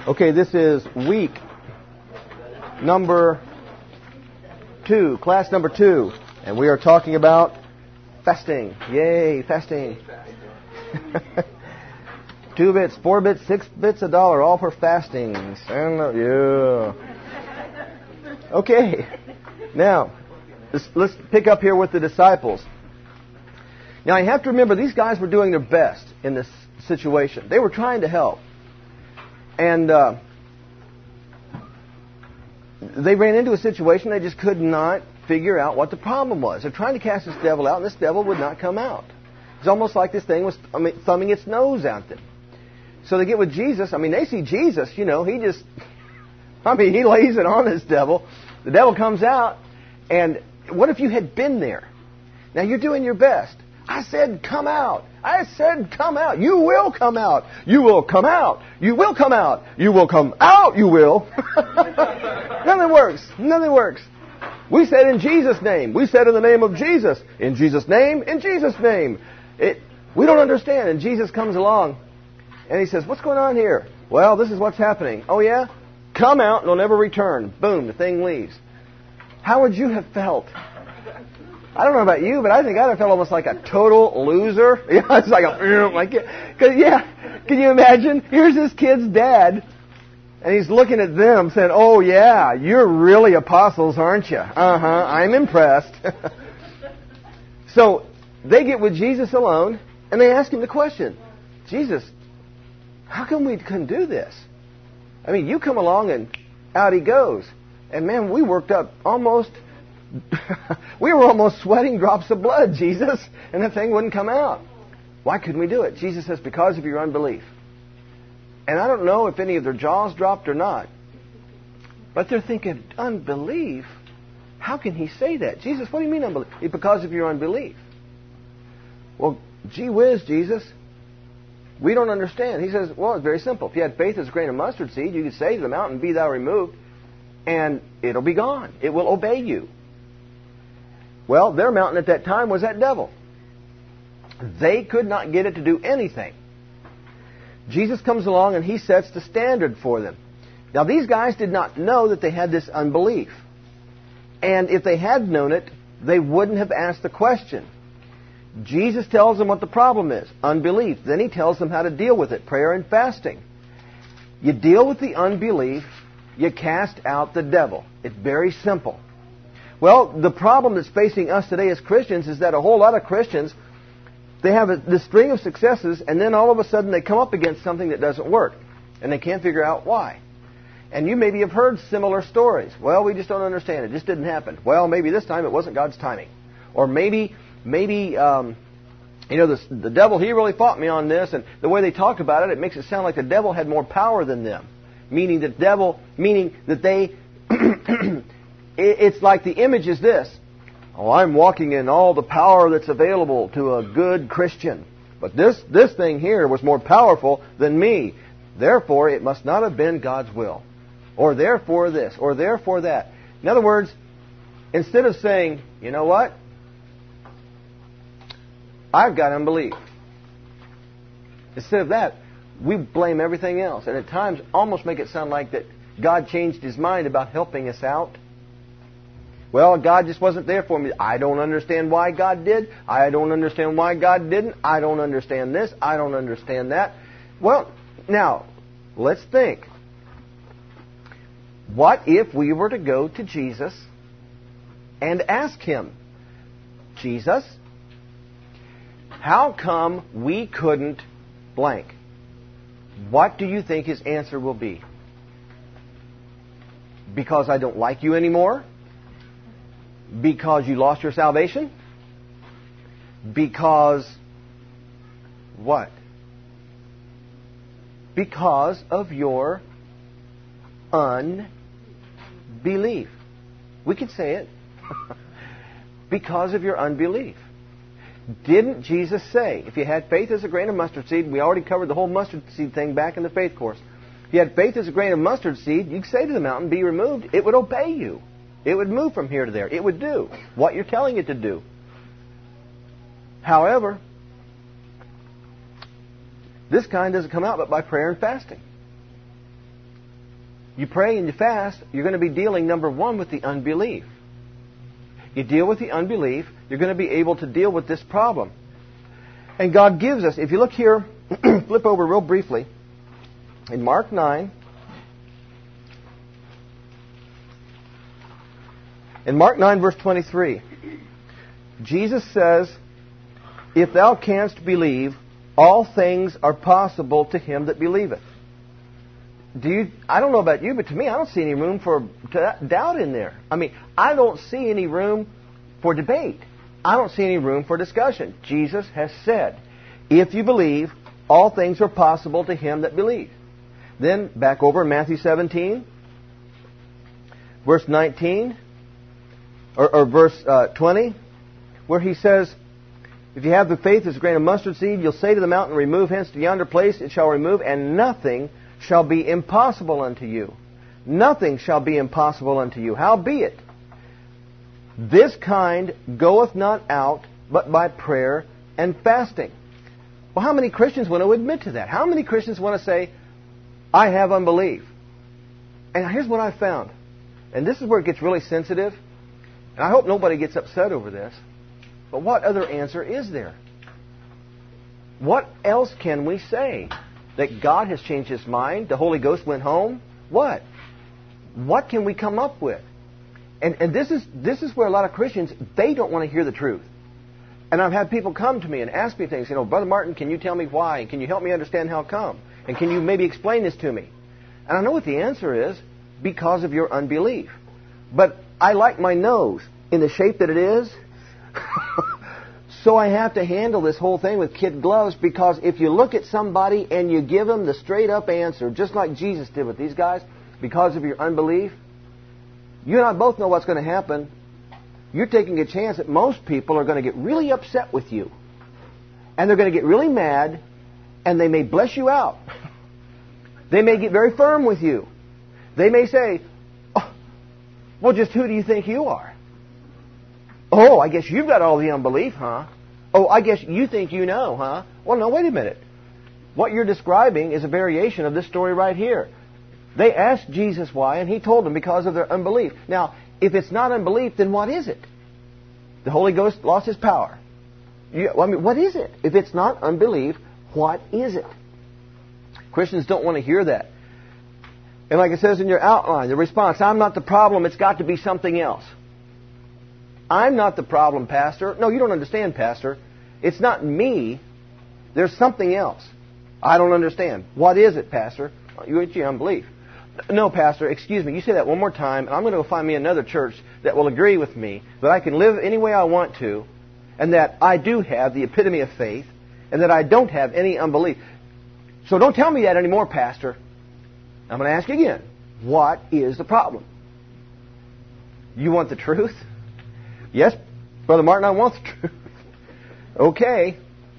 Okay, this is week number 2, class number 2, and we are talking about fasting. Yay, fasting. 2 bits, 4 bits, 6 bits a dollar, all for fasting. Yeah. Okay, now let's pick up here with the disciples. Now you have to remember, these guys were doing their best in this situation. They were trying to help. And they ran into a situation they just could not figure out what the problem was. They're trying to cast this devil out, and this devil would not come out. It's almost like this thing was thumbing its nose at them. So they get with Jesus. They see Jesus, he lays it on this devil. The devil comes out, and what if you had been there? Now you're doing your best. I said, come out. I said, come out. You will come out. You will come out. You will come out. You will come out. You will. Nothing works. Nothing works. We said in Jesus' name. We said in the name of Jesus. In Jesus' name. In Jesus' name. We don't understand. And Jesus comes along and he says, what's going on here? Well, this is what's happening. Oh, yeah? Come out and it'll never return. Boom, the thing leaves. How would you have felt? I don't know about you, but I think I'd have felt almost like a total loser. It's like can you imagine? Here's this kid's dad, and he's looking at them saying, oh yeah, you're really apostles, aren't you? I'm impressed. So they get with Jesus alone, and they ask him the question, Jesus, how come we couldn't do this? You come along and out he goes. And man, we worked up we were almost sweating drops of blood, Jesus, and the thing wouldn't come out. Why couldn't we do it? Jesus says, because of your unbelief. And I don't know if any of their jaws dropped or not, but they're thinking, unbelief? How can he say that? Jesus, what do you mean unbelief? Because of your unbelief. Well, gee whiz, Jesus, we don't understand. He says, well, it's very simple. If you had faith as a grain of mustard seed, you could say to the mountain, be thou removed, and it'll be gone. It will obey you. Well, their mountain at that time was that devil. They could not get it to do anything. Jesus comes along and he sets the standard for them. Now, these guys did not know that they had this unbelief. And if they had known it, they wouldn't have asked the question. Jesus tells them what the problem is, unbelief. Then he tells them how to deal with it, prayer and fasting. You deal with the unbelief, you cast out the devil. It's very simple. Well, the problem that's facing us today as Christians is that a whole lot of Christians, they have this string of successes, and then all of a sudden they come up against something that doesn't work, and they can't figure out why. And you maybe have heard similar stories. Well, we just don't understand. It just didn't happen. Well, maybe this time it wasn't God's timing. Or maybe the devil, he really fought me on this, and the way they talk about it, it makes it sound like the devil had more power than them. Meaning that they... It's like the image is this. Oh, I'm walking in all the power that's available to a good Christian. But this thing here was more powerful than me. Therefore, it must not have been God's will. Or therefore this, or therefore that. In other words, instead of saying, you know what? I've got unbelief. Instead of that, we blame everything else. And at times almost make it sound like that God changed His mind about helping us out. Well, God just wasn't there for me. I don't understand why God did. I don't understand why God didn't. I don't understand this. I don't understand that. Well, now, let's think. What if we were to go to Jesus and ask Him, Jesus, how come we couldn't blank? What do you think His answer will be? Because I don't like you anymore? Because you lost your salvation? Because what? Because of your unbelief. We could say it. Because of your unbelief. Didn't Jesus say, if you had faith as a grain of mustard seed, we already covered the whole mustard seed thing back in the faith course. If you had faith as a grain of mustard seed, you could say to the mountain, be removed. It would obey you. It would move from here to there. It would do what you're telling it to do. However, this kind doesn't come out but by prayer and fasting. You pray and you fast, you're going to be dealing, number one, with the unbelief. You deal with the unbelief, you're going to be able to deal with this problem. And God gives us, if you look here, flip over real briefly, in Mark 9, in Mark 9, verse 23, Jesus says, if thou canst believe, all things are possible to him that believeth. I don't know about you, but to me, I don't see any room for doubt in there. I mean, I don't see any room for debate. I don't see any room for discussion. Jesus has said, if you believe, all things are possible to him that believes. Then, back over in Matthew 17, verse 19, or verse 20, where he says, if you have the faith as a grain of mustard seed, you'll say to the mountain, remove hence to yonder place, it shall remove, and nothing shall be impossible unto you. Nothing shall be impossible unto you. Howbeit, this kind goeth not out, but by prayer and fasting. Well, how many Christians want to admit to that? How many Christians want to say, I have unbelief? And here's what I found. And this is where it gets really sensitive. And I hope nobody gets upset over this. But what other answer is there? What else can we say? That God has changed His mind? The Holy Ghost went home? What? What can we come up with? And this is where a lot of Christians, they don't want to hear the truth. And I've had people come to me and ask me things, Brother Martin, can you tell me why? And can you help me understand how come? And can you maybe explain this to me? And I know what the answer is, because of your unbelief. But I like my nose in the shape that it is. So I have to handle this whole thing with kid gloves, because if you look at somebody and you give them the straight up answer, just like Jesus did with these guys, because of your unbelief, you and I both know what's going to happen. You're taking a chance that most people are going to get really upset with you. And they're going to get really mad, and they may bless you out. They may get very firm with you. They may say, oh, well, just who do you think you are? Oh, I guess you've got all the unbelief, huh? Oh, I guess you think you know, huh? Well, no, wait a minute. What you're describing is a variation of this story right here. They asked Jesus why, and He told them because of their unbelief. Now, if it's not unbelief, then what is it? The Holy Ghost lost His power. What is it? If it's not unbelief, what is it? Christians don't want to hear that. And like it says in your outline, the response, I'm not the problem, it's got to be something else. I'm not the problem, Pastor. No, you don't understand, Pastor. It's not me. There's something else. I don't understand. What is it, Pastor? It's your unbelief. No, Pastor, excuse me. You say that one more time, and I'm going to go find me another church that will agree with me, that I can live any way I want to, and that I do have the epitome of faith, and that I don't have any unbelief. So don't tell me that anymore, Pastor. I'm going to ask you again. What is the problem? You want the truth? Yes, Brother Martin, I want the truth. Okay.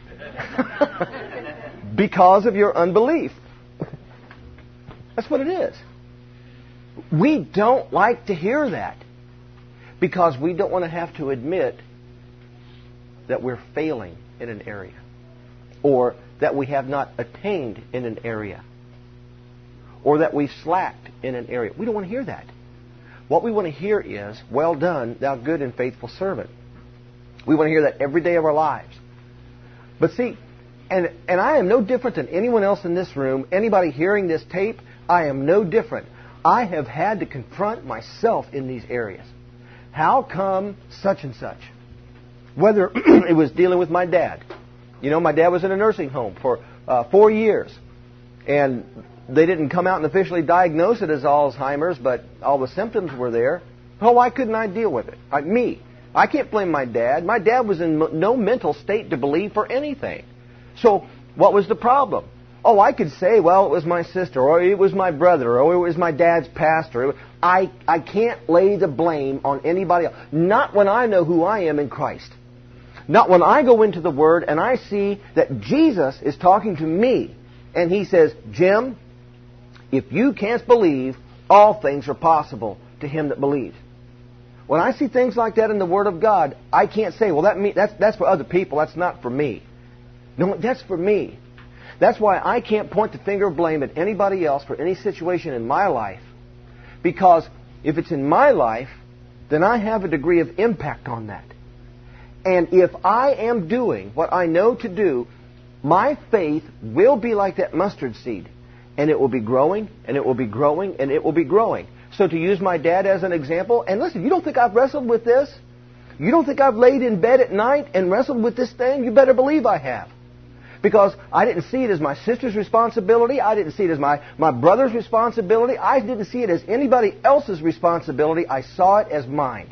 Because of your unbelief. That's what it is. We don't like to hear that, because we don't want to have to admit that we're failing in an area, or that we have not attained in an area, or that we've slacked in an area. We don't want to hear that. What we want to hear is, well done, thou good and faithful servant. We want to hear that every day of our lives. But see, and I am no different than anyone else in this room, anybody hearing this tape, I am no different. I have had to confront myself in these areas. How come such and such? Whether it was dealing with my dad. My dad was in a nursing home for 4 years. And they didn't come out and officially diagnose it as Alzheimer's, but all the symptoms were there. Oh, why couldn't I deal with it? I can't blame my dad. My dad was in no mental state to believe for anything. So what was the problem? Oh, I could say, well, it was my sister, or it was my brother, or it was my dad's pastor. I can't lay the blame on anybody else. Not when I know who I am in Christ. Not when I go into the Word and I see that Jesus is talking to me. And He says, Jim, if you can't believe, all things are possible to him that believes. When I see things like that in the Word of God, I can't say, well, that's for other people. That's not for me. No, that's for me. That's why I can't point the finger of blame at anybody else for any situation in my life, Because if it's in my life, then I have a degree of impact on that. And if I am doing what I know to do, my faith will be like that mustard seed. And it will be growing, and it will be growing, and it will be growing. So to use my dad as an example, and listen, you don't think I've wrestled with this? You don't think I've laid in bed at night and wrestled with this thing? You better believe I have. Because I didn't see it as my sister's responsibility. I didn't see it as my brother's responsibility. I didn't see it as anybody else's responsibility. I saw it as mine.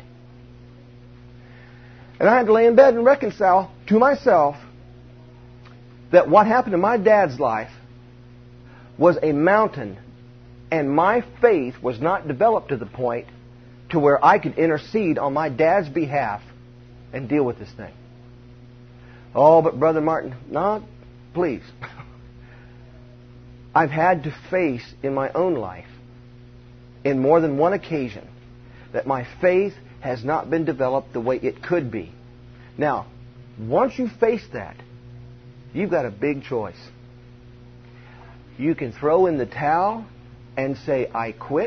And I had to lay in bed and reconcile to myself that what happened in my dad's life was a mountain, and my faith was not developed to the point to where I could intercede on my dad's behalf and deal with this thing. Oh, but Brother Martin, no, please. I've had to face in my own life, in more than one occasion, that my faith has not been developed the way it could be. Now, once you face that, you've got a big choice. You can throw in the towel and say, I quit.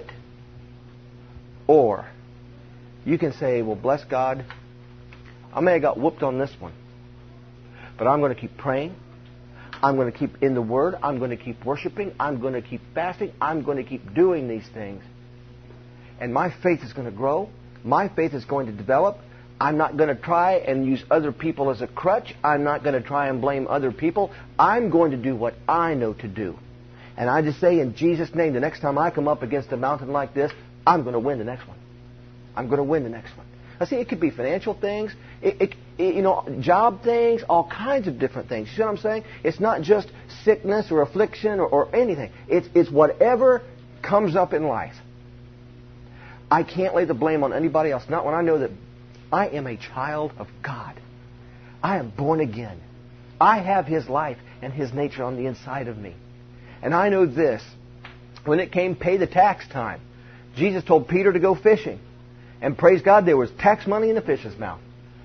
Or you can say, well, bless God, I may have got whooped on this one, but I'm going to keep praying. I'm going to keep in the Word. I'm going to keep worshiping. I'm going to keep fasting. I'm going to keep doing these things. And my faith is going to grow. My faith is going to develop. I'm not going to try and use other people as a crutch. I'm not going to try and blame other people. I'm going to do what I know to do. And I just say in Jesus' name, the next time I come up against a mountain like this, I'm going to win the next one. I'm going to win the next one. Now see, it could be financial things, job things, all kinds of different things. You see what I'm saying? It's not just sickness or affliction or anything. It's whatever comes up in life. I can't lay the blame on anybody else. Not when I know that I am a child of God. I am born again. I have His life and His nature on the inside of me. And I know this. When it came pay the tax time, Jesus told Peter to go fishing. And praise God, there was tax money in the fish's mouth.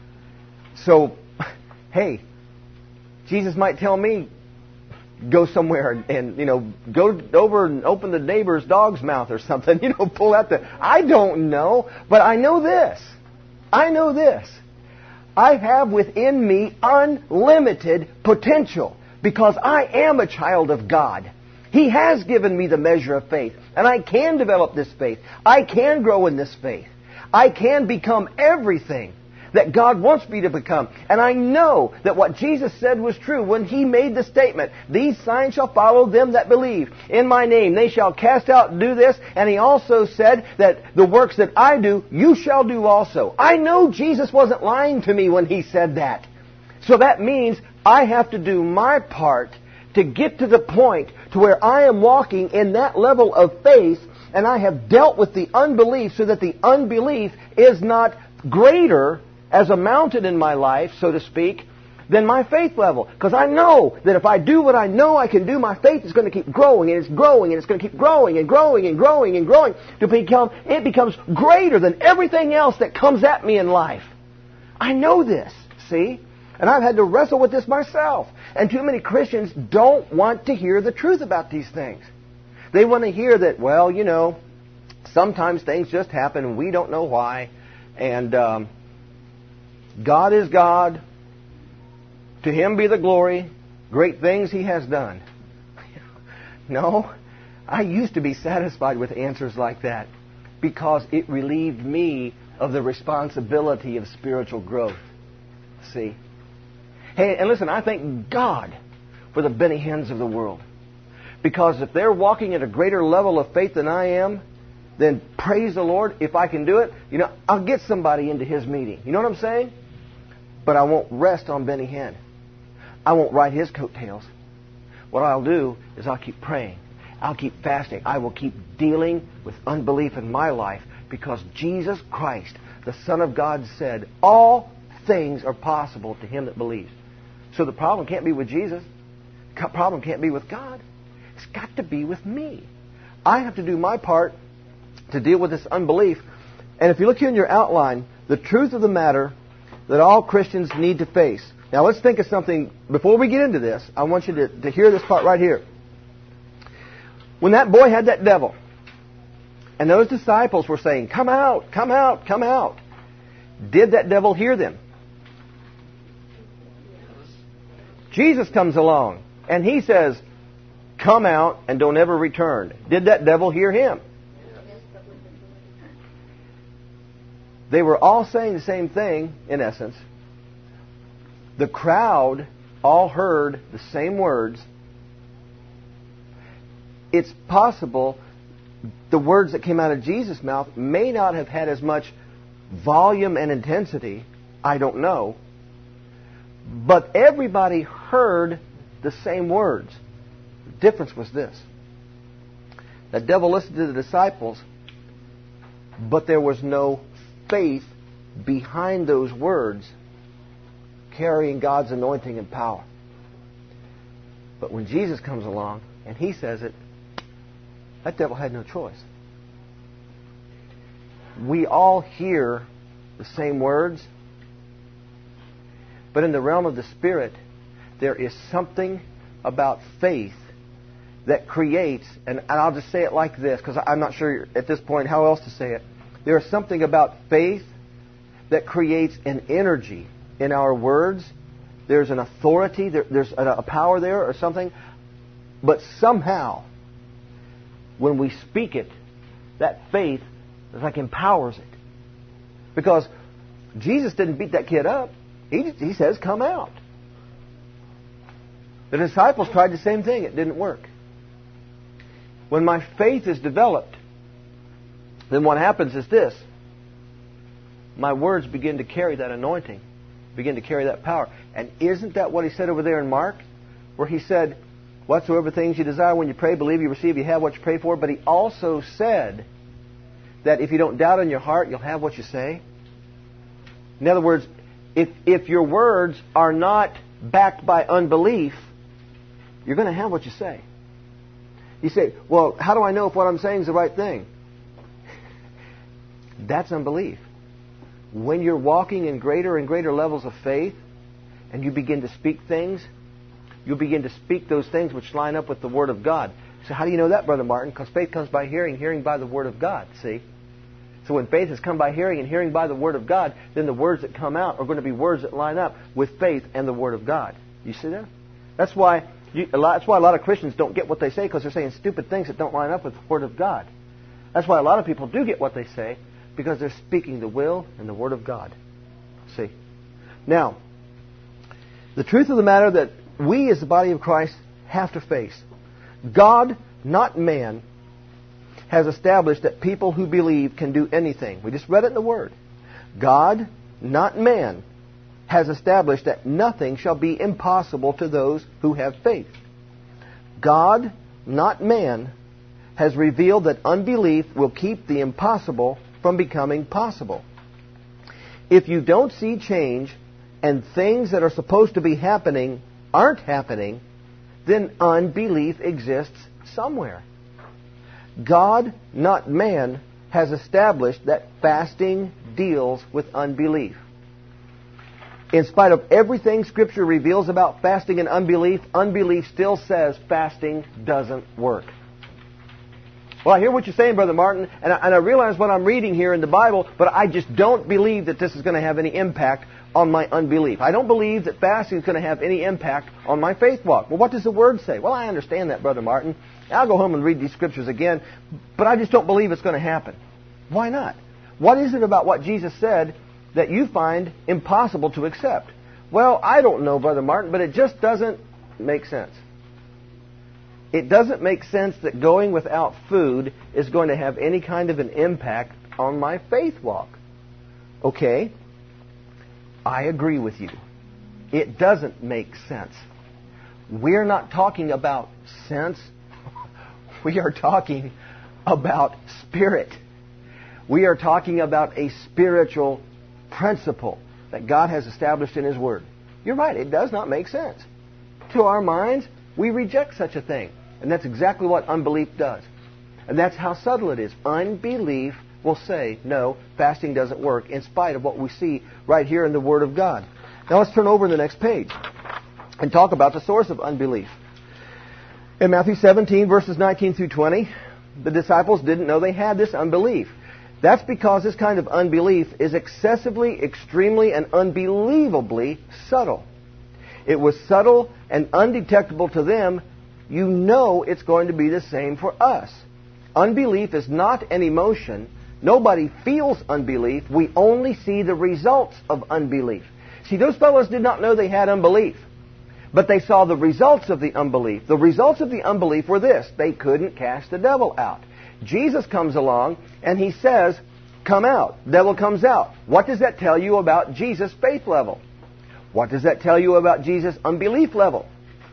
So, hey, Jesus might tell me, go somewhere and go over and open the neighbor's dog's mouth or something. Pull out the... I don't know, but I know this. I know this. I have within me unlimited potential because I am a child of God. He has given me the measure of faith, and I can develop this faith. I can grow in this faith. I can become everything that God wants me to become. And I know that what Jesus said was true when He made the statement, these signs shall follow them that believe. In my name they shall cast out and do this. And He also said that the works that I do, you shall do also. I know Jesus wasn't lying to me when He said that. So that means I have to do my part to get to the point to where I am walking in that level of faith, and I have dealt with the unbelief so that the unbelief is not greater as a mountain in my life, so to speak, than my faith level. Because I know that if I do what I know I can do, my faith is going to keep growing, and it's growing, and it's going to keep growing and growing and growing and growing it becomes greater than everything else that comes at me in life. I know this, see? And I've had to wrestle with this myself. And too many Christians don't want to hear the truth about these things. They want to hear that, well, sometimes things just happen and we don't know why. And God is God. To Him be the glory. Great things He has done. No, I used to be satisfied with answers like that because it relieved me of the responsibility of spiritual growth. See? Hey, and listen, I thank God for the Benny Hinns of the world. Because if they're walking at a greater level of faith than I am, then praise the Lord, if I can do it, I'll get somebody into his meeting. You know what I'm saying? But I won't rest on Benny Hinn. I won't ride his coattails. What I'll do is I'll keep praying. I'll keep fasting. I will keep dealing with unbelief in my life because Jesus Christ, the Son of God, said, all things are possible to him that believes. So the problem can't be with Jesus. The problem can't be with God. It's got to be with me. I have to do my part to deal with this unbelief. And if you look here in your outline, the truth of the matter that all Christians need to face. Now let's think of something. Before we get into this, I want you to hear this part right here. When that boy had that devil, And those disciples were saying, "Come out, come out, come out." Did that devil hear them? Jesus comes along and he says, "Come out and don't ever return." Did that devil hear him? They were all saying the same thing, in essence. The crowd all heard the same words. It's possible the words that came out of Jesus' mouth may not have had as much volume and intensity. I don't know. But everybody heard the same words. The difference was this. The devil listened to the disciples, but there was no faith behind those words carrying God's anointing and power. But when Jesus comes along and he says it, that devil had no choice. We all hear the same words, but in the realm of the Spirit, there is something about faith that creates, and I'll just say it like this, because I'm not sure at this point how else to say it. There is something about faith that creates an energy in our words. There's an authority, there's a power there or something. But somehow, when we speak it, that faith is like empowers it. Because Jesus didn't beat that kid up. He says, "Come out." The disciples tried the same thing. It didn't work. When my faith is developed, then what happens is this. My words begin to carry that anointing, begin to carry that power. And isn't that what he said over there in Mark? Where he said, "Whatsoever things you desire when you pray, believe you receive, you have what you pray for." But he also said that if you don't doubt in your heart, you'll have what you say. In other words, if your words are not backed by unbelief, you're going to have what you say. You say, "Well, how do I know if what I'm saying is the right thing?" That's unbelief. When you're walking in greater and greater levels of faith and you begin to speak things, you'll begin to speak those things which line up with the Word of God. So how do you know that, Brother Martin? Because faith comes by hearing, hearing by the Word of God, see? So when faith has come by hearing and hearing by the Word of God, then the words that come out are going to be words that line up with faith and the Word of God. You see that? That's why a lot of Christians don't get what they say, because they're saying stupid things that don't line up with the Word of God. That's why a lot of people do get what they say, because they're speaking the will and the Word of God. See? Now, the truth of the matter that we as the body of Christ have to face. God, not man, has established that people who believe can do anything. We just read it in the Word. God, not man, has established that nothing shall be impossible to those who have faith. God, not man, has revealed that unbelief will keep the impossible from becoming possible. If you don't see change and things that are supposed to be happening aren't happening, then unbelief exists somewhere. God, not man, has established that fasting deals with unbelief. In spite of everything Scripture reveals about fasting and unbelief, unbelief still says fasting doesn't work. Well, I hear what you're saying, Brother Martin, and I realize what I'm reading here in the Bible, but I just don't believe that this is going to have any impact on my unbelief. I don't believe that fasting is going to have any impact on my faith walk. Well, what does the Word say? Well, I understand that, Brother Martin. I'll go home and read these Scriptures again, but I just don't believe it's going to happen. Why not? What is it about what Jesus said that you find impossible to accept? Well, I don't know, Brother Martin, but it just doesn't make sense. It doesn't make sense that going without food is going to have any kind of an impact on my faith walk. Okay, I agree with you. It doesn't make sense. We're not talking about sense. We are talking about spirit. We are talking about a spiritual principle that God has established in His Word. You're right, it does not make sense. To our minds, we reject such a thing. And that's exactly what unbelief does. And that's how subtle it is. Unbelief will say, no, fasting doesn't work, in spite of what we see right here in the Word of God. Now let's turn over to the next page and talk about the source of unbelief. In Matthew 17, verses 19 through 20, the disciples didn't know they had this unbelief. That's because this kind of unbelief is excessively, extremely, and unbelievably subtle. It was subtle and undetectable to them. You know it's going to be the same for us. Unbelief is not an emotion. Nobody feels unbelief. We only see the results of unbelief. See, those fellows did not know they had unbelief, but they saw the results of the unbelief. The results of the unbelief were this: they couldn't cast the devil out. Jesus comes along and he says, "Come out." Devil comes out. What does that tell you about Jesus' faith level? What does that tell you about Jesus' unbelief level?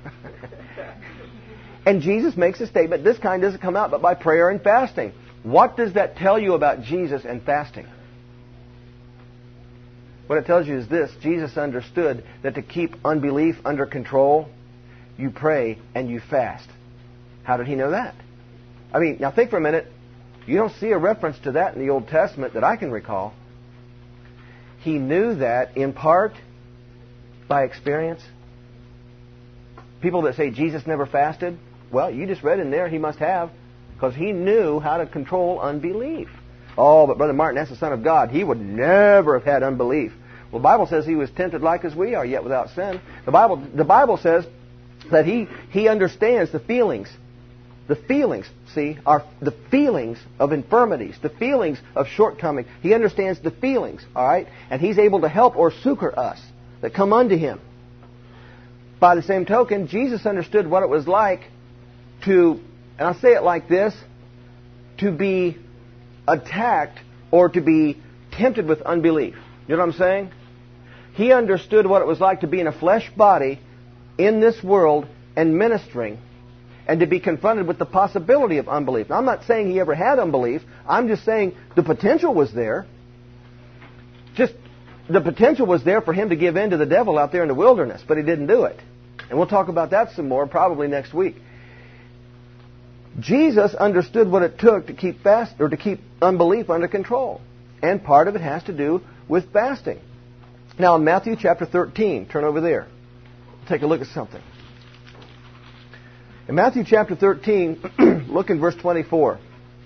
And Jesus makes a statement, this kind doesn't come out but by prayer and fasting. What does that tell you about Jesus and fasting? What it tells you is this: Jesus understood that to keep unbelief under control, you pray and you fast. How did he know that? I mean, now think for a minute. You don't see a reference to that in the Old Testament that I can recall. He knew that in part by experience. People that say Jesus never fasted, well, you just read in there he must have, because he knew how to control unbelief. Oh, but Brother Martin, that's the Son of God. He would never have had unbelief. Well, the Bible says he was tempted like as we are, yet without sin. The Bible says that he understands the feelings. The feelings, see, are the feelings of infirmities, the feelings of shortcoming. He understands the feelings, all right? And he's able to help or succor us that come unto him. By the same token, Jesus understood what it was like to, and I'll say it like this, to be attacked or to be tempted with unbelief. You know what I'm saying? He understood what it was like to be in a flesh body in this world and ministering, and to be confronted with the possibility of unbelief. Now, I'm not saying he ever had unbelief. I'm just saying the potential was there. Just the potential was there for him to give in to the devil out there in the wilderness, but he didn't do it. And we'll talk about that some more probably next week. Jesus understood what it took to keep to keep unbelief under control. And part of it has to do with fasting. Now in Matthew chapter 13, turn over there. Take a look at something. In Matthew chapter 13, look in verse 24.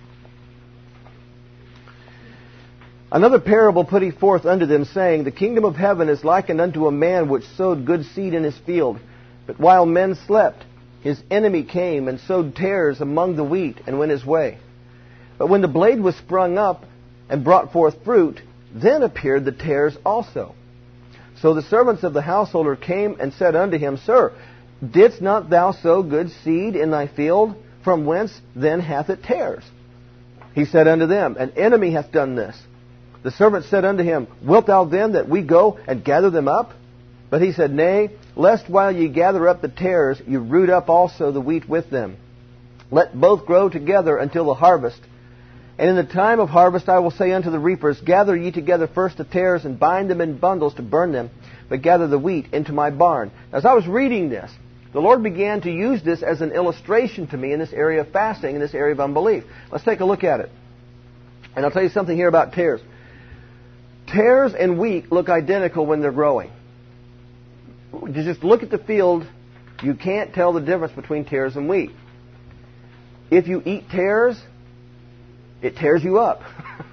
Another parable put he forth unto them, saying, The kingdom of heaven is likened unto a man which sowed good seed in his field. But while men slept, his enemy came and sowed tares among the wheat and went his way. But when the blade was sprung up and brought forth fruit, then appeared the tares also. So the servants of the householder came and said unto him, Sir, didst not thou sow good seed in thy field? From whence then hath it tares? He said unto them, An enemy hath done this. The servant said unto him, Wilt thou then that we go and gather them up? But he said, Nay, lest while ye gather up the tares, you root up also the wheat with them. Let both grow together until the harvest. And in the time of harvest I will say unto the reapers, Gather ye together first the tares, and bind them in bundles to burn them, but gather the wheat into my barn. As I was reading this, the Lord began to use this as an illustration to me in this area of fasting, in this area of unbelief. Let's take a look at it. And I'll tell you something here about tares. Tares and wheat look identical when they're growing. You just look at the field, you can't tell the difference between tares and wheat. If you eat tares, it tears you up.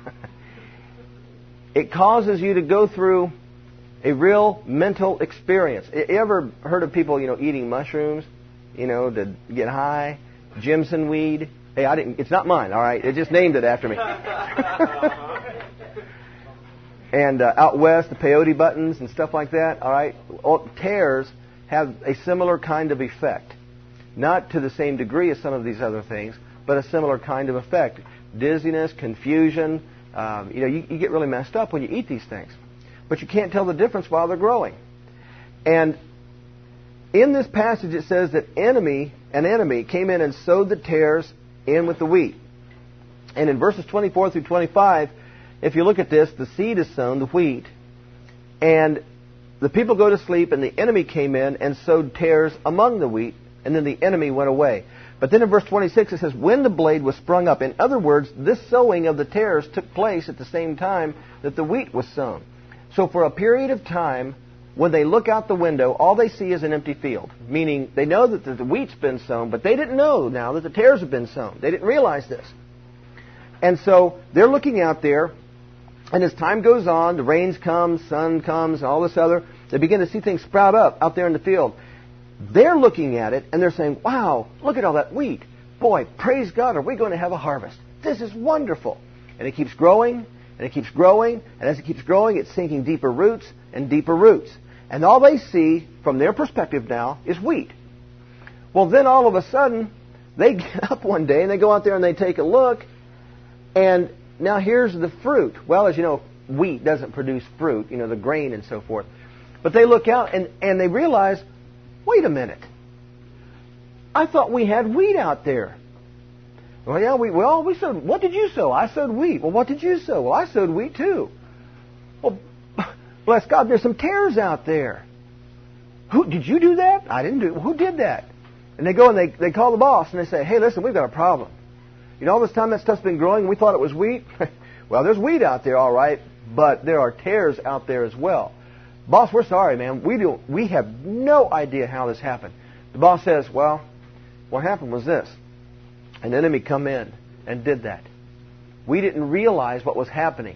It causes you to go through a real mental experience. You ever heard of people, eating mushrooms, to get high? Jimson weed. Hey, it's not mine, all right? It just named it after me. And out west, the peyote buttons and stuff like that, all right? Tares have a similar kind of effect. Not to the same degree as some of these other things, but a similar kind of effect. Dizziness, confusion. You get really messed up when you eat these things. But you can't tell the difference while they're growing. And in this passage it says that an enemy came in and sowed the tares in with the wheat. And in verses 24 through 25, if you look at this, the seed is sown, the wheat, and the people go to sleep, and the enemy came in and sowed tares among the wheat, and then the enemy went away. But then in verse 26 it says, when the blade was sprung up. In other words, this sowing of the tares took place at the same time that the wheat was sown. So for a period of time, when they look out the window, all they see is an empty field. Meaning, they know that the wheat's been sown, but they didn't know now that the tares have been sown. They didn't realize this. And so, they're looking out there, and as time goes on, the rains come, sun comes, and all this other, they begin to see things sprout up out there in the field. They're looking at it, and they're saying, wow, look at all that wheat. Boy, praise God, are we going to have a harvest? This is wonderful. And it keeps growing, and it keeps growing, and as it keeps growing, it's sinking deeper roots and deeper roots. And all they see, from their perspective now, is wheat. Well, then all of a sudden, they get up one day, and they go out there and they take a look, and now here's the fruit. Well, as you know, wheat doesn't produce fruit, the grain and so forth. But they look out, and they realize, wait a minute. I thought we had wheat out there. Well, yeah, we sowed. What did you sow? I sowed wheat. Well, what did you sow? Well, I sowed wheat too. Well, bless God, there's some tares out there. Who did you do that? I didn't do it. Well, who did that? And they go and they call the boss and they say, hey, listen, we've got a problem. All this time that stuff's been growing and we thought it was wheat. Well, there's wheat out there, all right, but there are tares out there as well. Boss, we're sorry, man. We have no idea how this happened. The boss says, well, what happened was this. An enemy come in and did that. We didn't realize what was happening.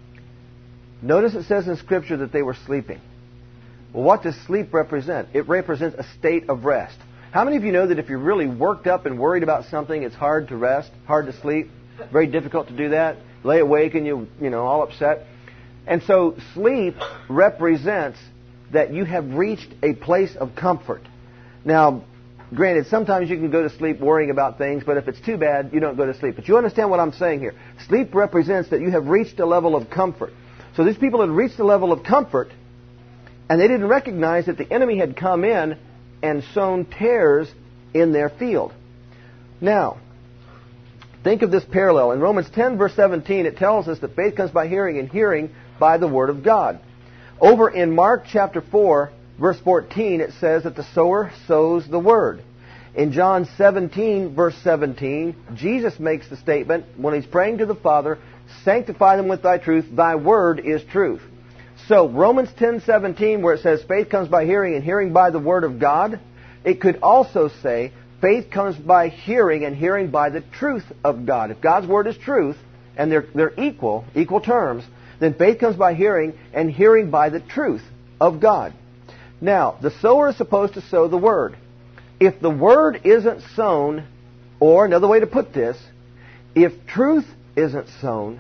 Notice it says in Scripture that they were sleeping. Well, what does sleep represent? It represents a state of rest. How many of you know that if you're really worked up and worried about something, it's hard to rest, hard to sleep, very difficult to do that? Lay awake and you're all upset. And so sleep represents that you have reached a place of comfort. Now, granted, sometimes you can go to sleep worrying about things, but if it's too bad, you don't go to sleep. But you understand what I'm saying here. Sleep represents that you have reached a level of comfort. So these people had reached a level of comfort, and they didn't recognize that the enemy had come in and sown tares in their field. Now, think of this parallel. In Romans 10, verse 17, it tells us that faith comes by hearing, and hearing by the Word of God. Over in Mark chapter 4, verse 14, it says that the sower sows the Word. In John 17, verse 17, Jesus makes the statement, when He's praying to the Father, sanctify them with Thy truth, Thy Word is truth. So, Romans 10:17, where it says faith comes by hearing and hearing by the Word of God, it could also say faith comes by hearing and hearing by the truth of God. If God's Word is truth, and they're equal terms, then faith comes by hearing and hearing by the truth of God. Now, the sower is supposed to sow the Word. If the Word isn't sown, or another way to put this, if truth isn't sown,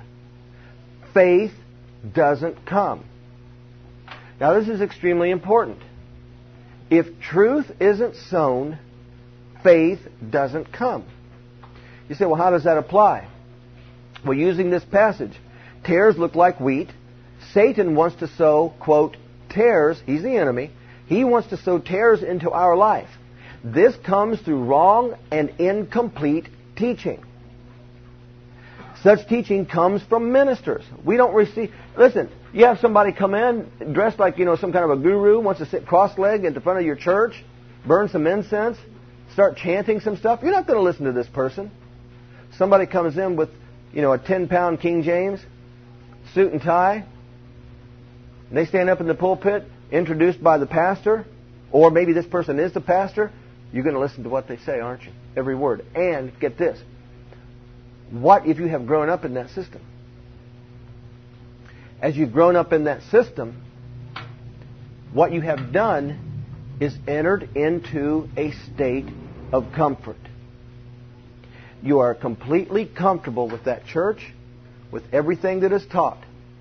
faith doesn't come. Now, this is extremely important. If truth isn't sown, faith doesn't come. You say, well, how does that apply? Well, using this passage, tares look like wheat. Satan wants to sow, quote, tares. He's the enemy. He wants to sow tares into our life. This comes through wrong and incomplete teaching. Such teaching comes from ministers. We don't receive... Listen, you have somebody come in dressed like, some kind of a guru, wants to sit cross-legged in front of your church, burn some incense, start chanting some stuff. You're not going to listen to this person. Somebody comes in with, a 10-pound King James, suit and tie, and they stand up in the pulpit, introduced by the pastor, or maybe this person is the pastor. You're going to listen to what they say, aren't you? Every word. And get this. What if you have grown up in that system? As you've grown up in that system, what you have done is entered into a state of comfort. You are completely comfortable with that church, with everything that is taught.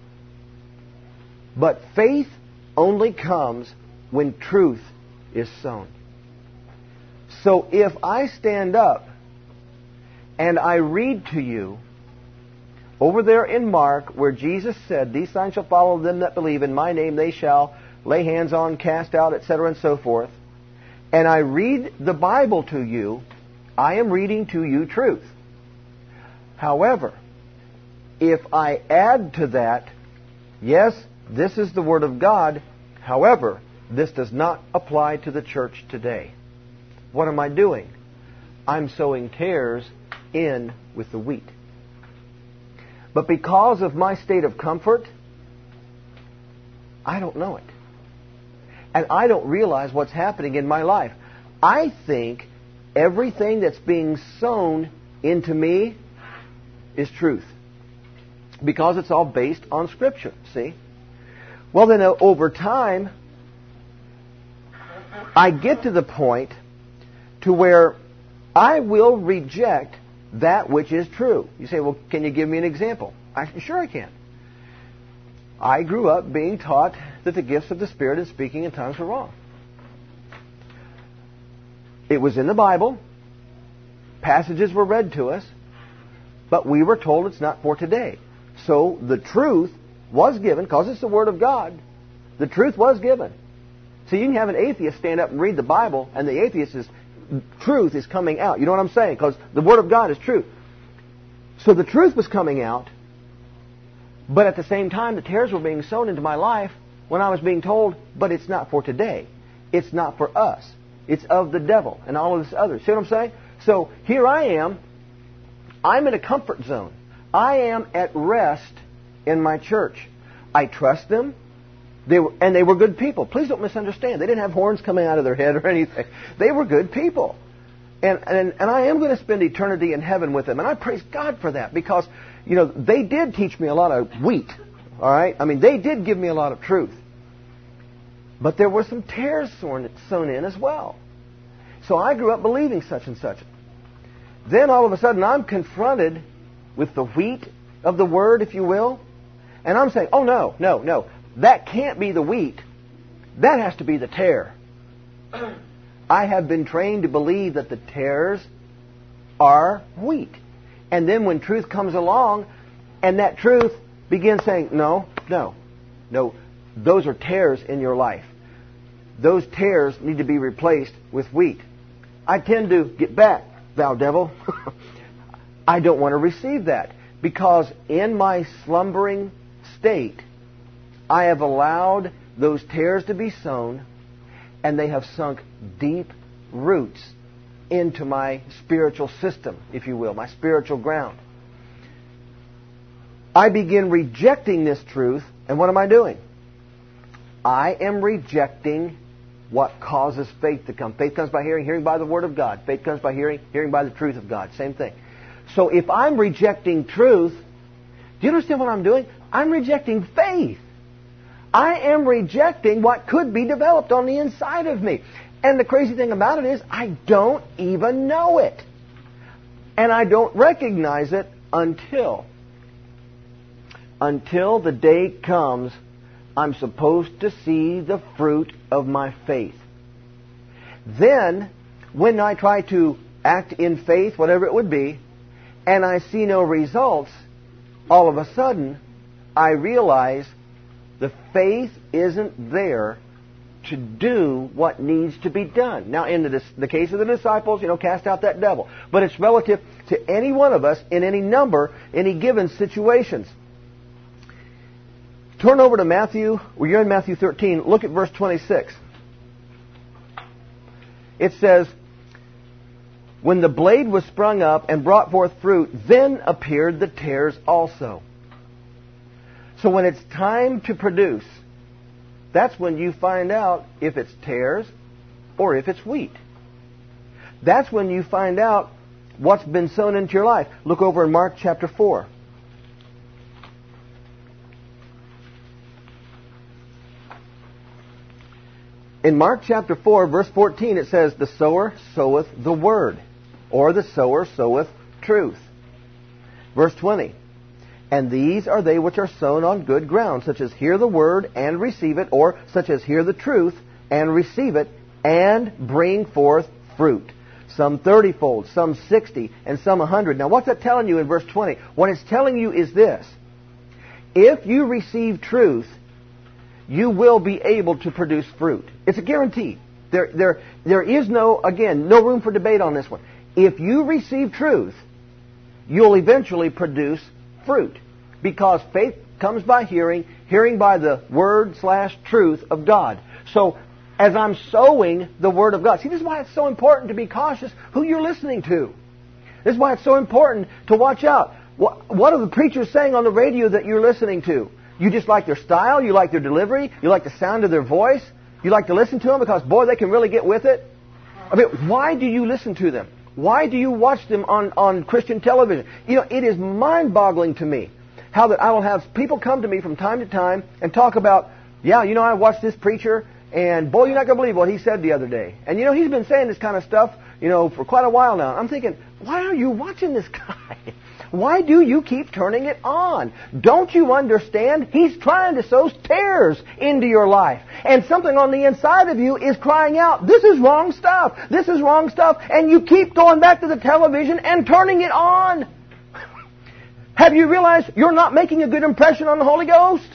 But faith only comes when truth is sown. So if I stand up and I read to you over there in Mark where Jesus said, these signs shall follow them that believe in my name, they shall lay hands on, cast out, etc. and so forth, and I read the Bible to you, I am reading to you truth. However, if I add to that, yes, this is the Word of God, however, this does not apply to the church today. What am I doing? I'm sowing tares in with the wheat. But because of my state of comfort, I don't know it. and I don't realize what's happening in my life. I think everything that's being sown into me is truth, because it's all based on Scripture, see? Well, then over time, I get to the point to where I will reject that which is true. You say, well, can you give me an example? Sure I can. I grew up being taught that the gifts of the Spirit and speaking in tongues were wrong. It was in the Bible. Passages were read to us. But we were told it's not for today. So the truth was given, because it's the Word of God. The truth was given. So you can have an atheist stand up and read the Bible, and the atheist's truth is coming out. You know what I'm saying? Because the Word of God is truth. So the truth was coming out, but at the same time, the tares were being sown into my life when I was being told, but it's not for today. It's not for us. It's of the devil and all of this other. See what I'm saying? So here I am. I'm in a comfort zone. I am at rest in my church. I trust them. They were good people. Please don't misunderstand. They didn't have horns coming out of their head or anything. They were good people. And I am going to spend eternity in heaven with them. And I praise God for that, because, you know, they did teach me a lot of wheat. All right? I mean, they did give me a lot of truth. But there were some tares sown in as well. So I grew up believing such and such. Then all of a sudden I'm confronted with the wheat of the Word, if you will. And I'm saying, oh, no. That can't be the wheat. That has to be the tare. I have been trained to believe that the tares are wheat. And then when truth comes along, and that truth begins saying, no, those are tares in your life. Those tares need to be replaced with wheat. I tend to get back, thou devil. I don't want to receive that, because in my slumbering state, I have allowed those tares to be sown, and they have sunk deep roots into my spiritual system, if you will, my spiritual ground. I begin rejecting this truth, and what am I doing? I am rejecting what causes faith to come. Faith comes by hearing, hearing by the Word of God. Faith comes by hearing, hearing by the truth of God. Same thing. So if I'm rejecting truth, do you understand what I'm doing? I'm rejecting faith. I am rejecting what could be developed on the inside of me. And the crazy thing about it is, I don't even know it. And I don't recognize it until the day comes I'm supposed to see the fruit of my faith. Then, when I try to act in faith, whatever it would be, and I see no results, all of a sudden, I realize the faith isn't there to do what needs to be done. Now, in the case of the disciples, cast out that devil. But it's relative to any one of us in any number, any given situations. Turn over to Matthew. Well, you're in Matthew 13. Look at verse 26. It says, when the blade was sprung up and brought forth fruit, then appeared the tares also. So when it's time to produce, that's when you find out if it's tares or if it's wheat. That's when you find out what's been sown into your life. Look over in Mark chapter 4. In Mark chapter 4, verse 14, it says, the sower soweth the word, or the sower soweth truth. Verse 20, and these are they which are sown on good ground, such as hear the word and receive it, or such as hear the truth and receive it, and bring forth fruit. Some 30-fold, some 60, and some 100. Now what's that telling you in verse 20? What it's telling you is this. If you receive truth, you will be able to produce fruit. It's a guarantee. There is no room for debate on this one. If you receive truth, you'll eventually produce fruit. Because faith comes by hearing, hearing by the word/truth of God. So, as I'm sowing the Word of God. See, this is why it's so important to be cautious who you're listening to. This is why it's so important to watch out. What are the preachers saying on the radio that you're listening to? You just like their style, you like their delivery, you like the sound of their voice. You like to listen to them because, boy, they can really get with it? I mean, why do you listen to them? Why do you watch them on Christian television? You know, it is mind-boggling to me how that I will have people come to me from time to time and talk about, yeah, you know, I watched this preacher, and boy, you're not going to believe what he said the other day. And you know, he's been saying this kind of stuff, you know, for quite a while now. I'm thinking, why are you watching this guy? Why do you keep turning it on? Don't you understand? He's trying to sow tares into your life. And something on the inside of you is crying out, this is wrong stuff. This is wrong stuff. And you keep going back to the television and turning it on. Have you realized you're not making a good impression on the Holy Ghost?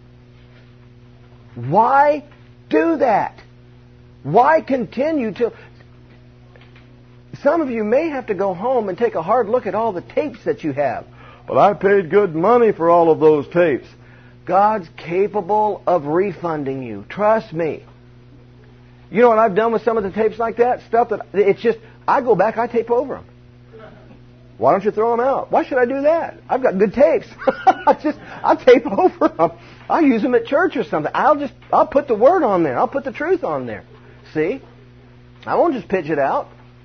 Why do that? Why continue to... Some of you may have to go home and take a hard look at all the tapes that you have. But I paid good money for all of those tapes. God's capable of refunding you. Trust me. You know what I've done with some of the tapes like that? Stuff that it's just, I go back, I tape over them. Why don't you throw them out? Why should I do that? I've got good tapes. I'll tape over them. I'll use them at church or something. I'll put the Word on there. I'll put the truth on there. See? I won't just pitch it out.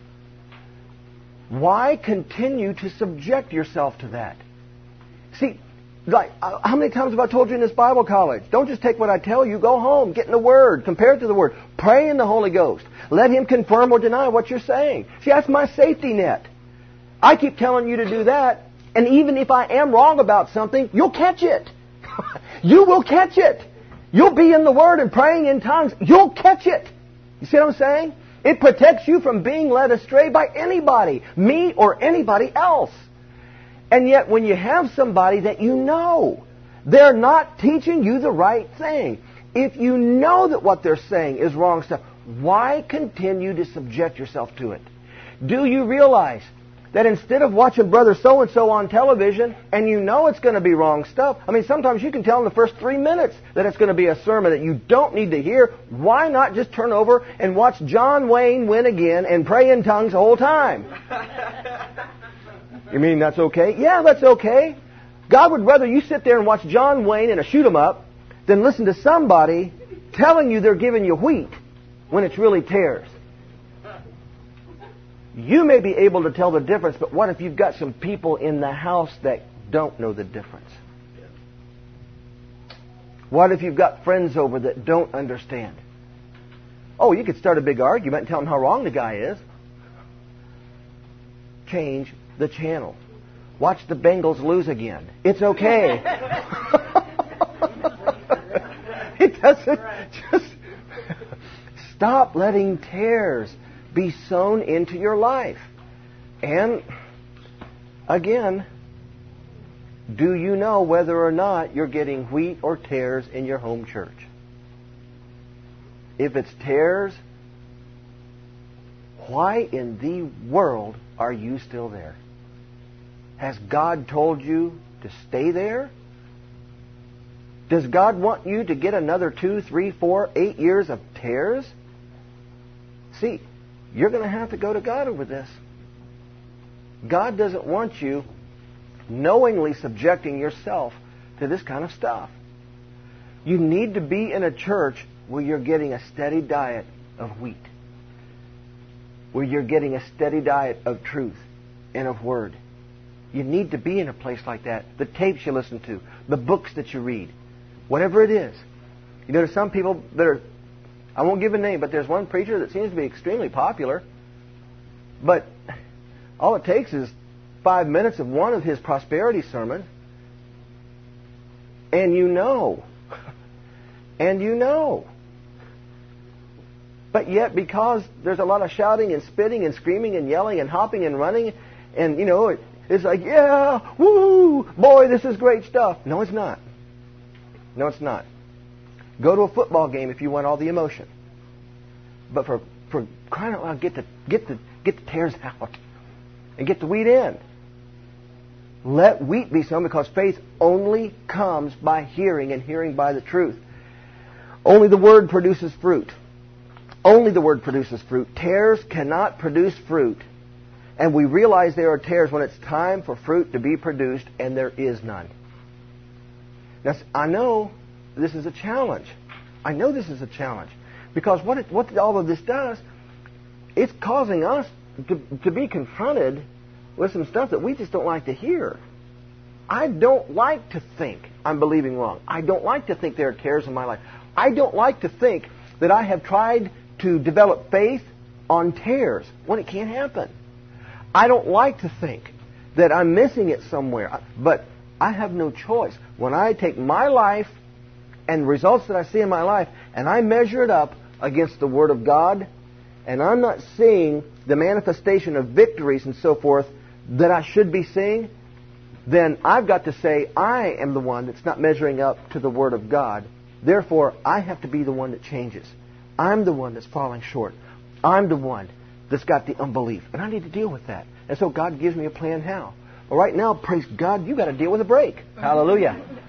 Why continue to subject yourself to that? See, like, how many times have I told you in this Bible college? Don't just take what I tell you. Go home. Get in the Word. Compare it to the Word. Pray in the Holy Ghost. Let Him confirm or deny what you're saying. See, that's my safety net. I keep telling you to do that, and even if I am wrong about something, you'll catch it. You will catch it. You'll be in the Word and praying in tongues. You'll catch it. You see what I'm saying? It protects you from being led astray by anybody, me or anybody else. And yet when you have somebody that you know, they're not teaching you the right thing. If you know that what they're saying is wrong stuff, why continue to subject yourself to it? Do you realize that instead of watching Brother So-and-so on television, and you know it's going to be wrong stuff, I mean, sometimes you can tell in the first 3 minutes that it's going to be a sermon that you don't need to hear. Why not just turn over and watch John Wayne win again and pray in tongues the whole time? You mean that's okay? Yeah, that's okay. God would rather you sit there and watch John Wayne in a shoot 'em up than listen to somebody telling you they're giving you wheat when it's really tares. You may be able to tell the difference, but what if you've got some people in the house that don't know the difference? What if you've got friends over that don't understand? Oh, you could start a big argument and tell them how wrong the guy is. Change the channel. Watch the Bengals lose again. It's okay. It doesn't just... Stop letting tares be sown into your life. And again, do you know whether or not you're getting wheat or tares in your home church? If it's tares, why in the world are you still there? Has God told you to stay there? Does God want you to get another 2, 3, 4, 8 years of tares? See, you're going to have to go to God over this. God doesn't want you knowingly subjecting yourself to this kind of stuff. You need to be in a church where you're getting a steady diet of wheat, where you're getting a steady diet of truth and of Word. You need to be in a place like that. The tapes you listen to, the books that you read, whatever it is. You know, there's some people that are, I won't give a name, but there's one preacher that seems to be extremely popular. But all it takes is 5 minutes of one of his prosperity sermons, and you know. And you know. But yet, because there's a lot of shouting and spitting and screaming and yelling and hopping and running, and, you know, it's like, yeah, woo, boy, this is great stuff. No, it's not. No, it's not. Go to a football game if you want all the emotion. But for crying out loud, get the tares out and get the wheat in. Let wheat be sown, because faith only comes by hearing, and hearing by the truth. Only the Word produces fruit. Only the Word produces fruit. Tares cannot produce fruit. And we realize there are tares when it's time for fruit to be produced, and there is none. Now, I know this is a challenge. I know this is a challenge. Because what all of this does, it's causing us to be confronted with some stuff that we just don't like to hear. I don't like to think I'm believing wrong. I don't like to think there are cares in my life. I don't like to think that I have tried to develop faith on tears when it can't happen. I don't like to think that I'm missing it somewhere. But I have no choice. When I take my life and results that I see in my life and I measure it up against the Word of God, and I'm not seeing the manifestation of victories and so forth that I should be seeing, then I've got to say I am the one that's not measuring up to the Word of God. Therefore, I have to be the one that changes. I'm the one that's falling short. I'm the one that's got the unbelief. And I need to deal with that. And so God gives me a plan how. Well, right now, praise God, you've got to deal with a break. Hallelujah.